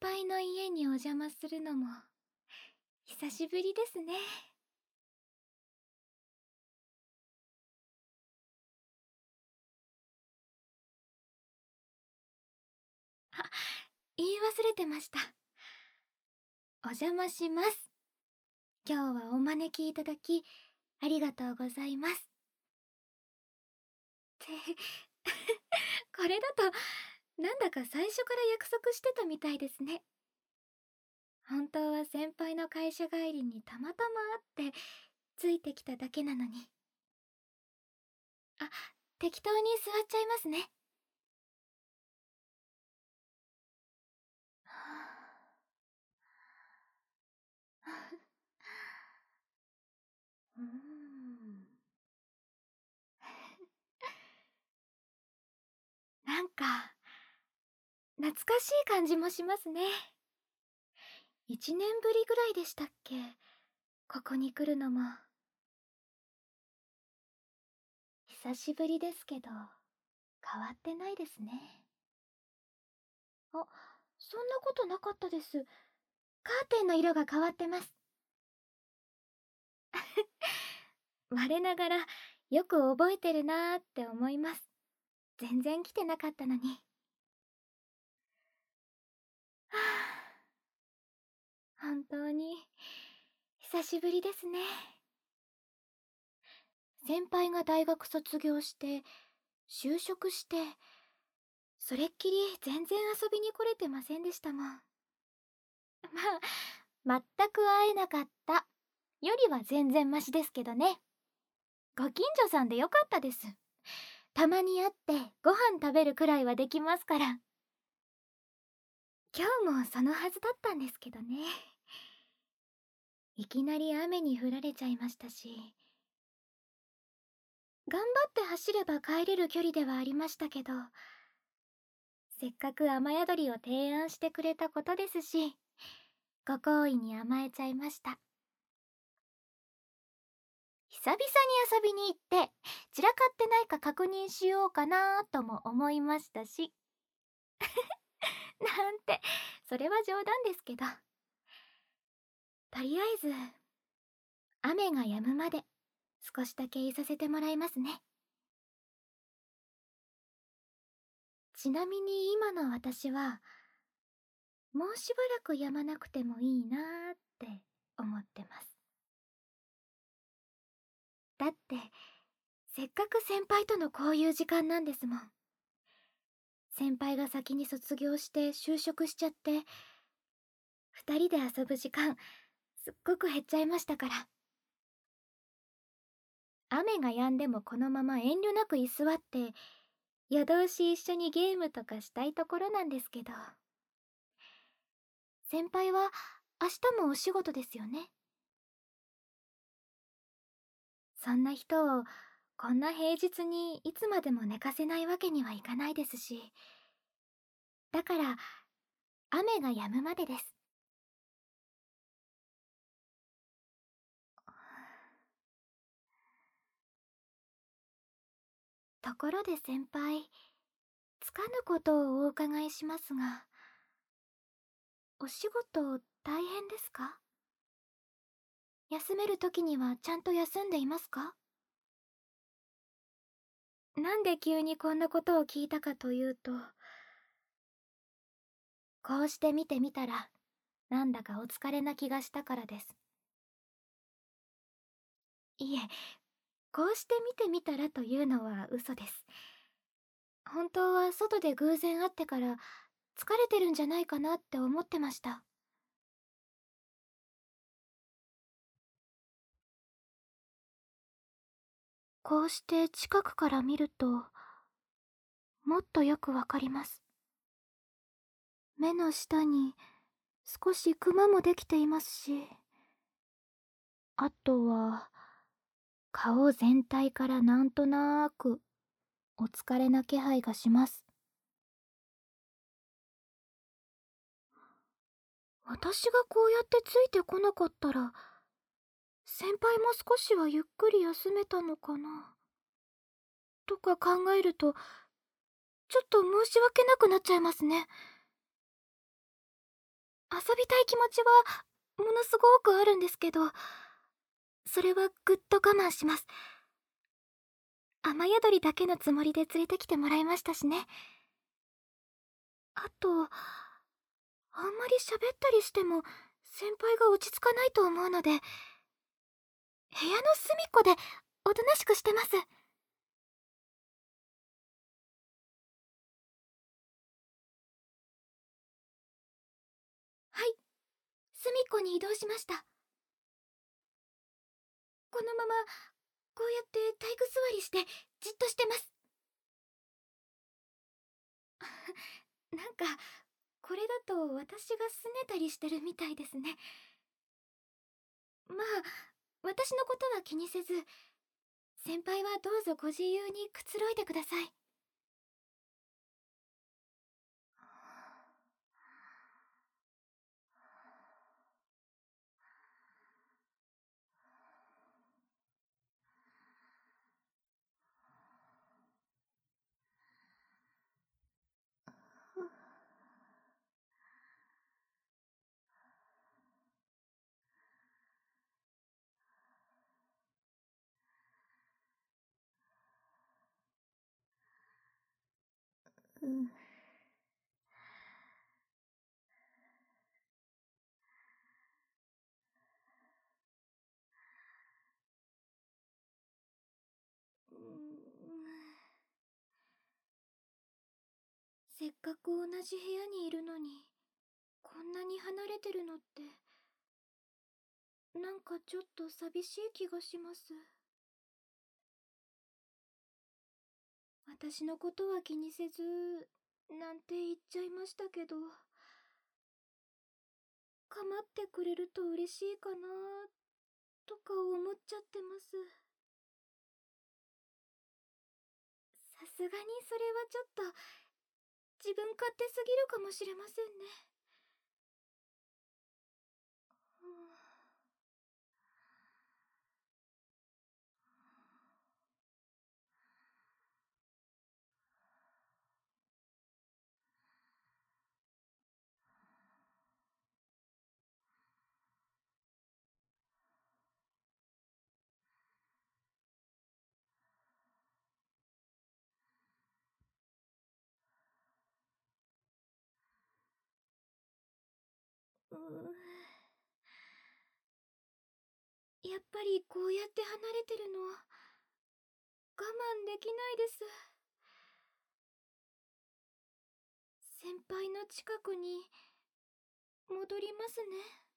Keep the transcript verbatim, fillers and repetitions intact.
輩の家にお邪魔するのも久しぶりですね。あ、言い忘れてました。お邪魔します。今日はお招きいただきありがとうございます。ってこれだとなんだか最初から約束してたみたいですね。本当は先輩の会社帰りにたまたま会ってついてきただけなのに。あ、適当に座っちゃいますね。うーんなんか懐かしい感じもしますね。一年ぶりぐらいでしたっけ、ここに来るのも。久しぶりですけど変わってないですね。あ、そんなことなかったです。カーテンの色が変わってます。我ながらよく覚えてるなーって思います。全然来てなかったのに。はあ、本当に久しぶりですね。先輩が大学卒業して就職して、それっきり全然遊びに来れてませんでしたもん。まあ全く会えなかったよりは全然マシですけどね。ご近所さんでよかったです。たまに会ってご飯食べるくらいはできますから。今日もそのはずだったんですけどね。いきなり雨に降られちゃいましたし、頑張って走れば帰れる距離ではありましたけど、せっかく雨宿りを提案してくれたことですし、ご好意に甘えちゃいました。久々に遊びに行って散らかってないか確認しようかなとも思いましたしなんて、それは冗談ですけど、とりあえず雨が止むまで少しだけいさせてもらいますね。ちなみに今の私はもうしばらく止まなくてもいいなーって思ってます。だってせっかく先輩との交友時間なんですもん。先輩が先に卒業して就職しちゃって二人で遊ぶ時間すっごく減っちゃいましたから。雨が止んでもこのまま遠慮なく居座って夜通し一緒にゲームとかしたいところなんですけど。先輩は明日もお仕事ですよね。そんな人をこんな平日にいつまでも寝かせないわけにはいかないですし、だから雨が止むまでです。ところで先輩、つかぬことをお伺いしますが、お仕事大変ですか？休める時にはちゃんと休んでいますか？なんで急にこんなことを聞いたかというと、こうして見てみたらなんだかお疲れな気がしたからです。いえ、こうして見てみたらというのは嘘です。本当は外で偶然会ってから疲れてるんじゃないかなって思ってました。こうして近くから見るともっとよくわかります。目の下に少しクマもできていますし、あとは顔全体からなんとなーくお疲れな気配がします。私がこうやってついてこなかったら先輩も少しはゆっくり休めたのかなとか考えるとちょっと申し訳なくなっちゃいますね。 遊びたい気持ちはものすごくあるんですけど、それはぐっと我慢します。雨宿りだけのつもりで連れてきてもらいましたしね。あと、あんまり喋ったりしても先輩が落ち着かないと思うので、部屋の隅っこでおとなしくしてます。はい、隅っこに移動しました。このままこうやって体育座りしてじっとしてます。なんかこれだと私が拗ねたりしてるみたいですね。まあ、私のことは気にせず、先輩はどうぞご自由にくつろいでください。うん。せっかく同じ部屋にいるのに、こんなに離れてるのって、なんかちょっと寂しい気がします。私のことは気にせず、なんて言っちゃいましたけど、構ってくれると嬉しいかなとか思っちゃってます。さすがにそれはちょっと自分勝手すぎるかもしれませんね。うーやっぱりこうやって離れてるの我慢できないです。先輩の近くに戻りますね。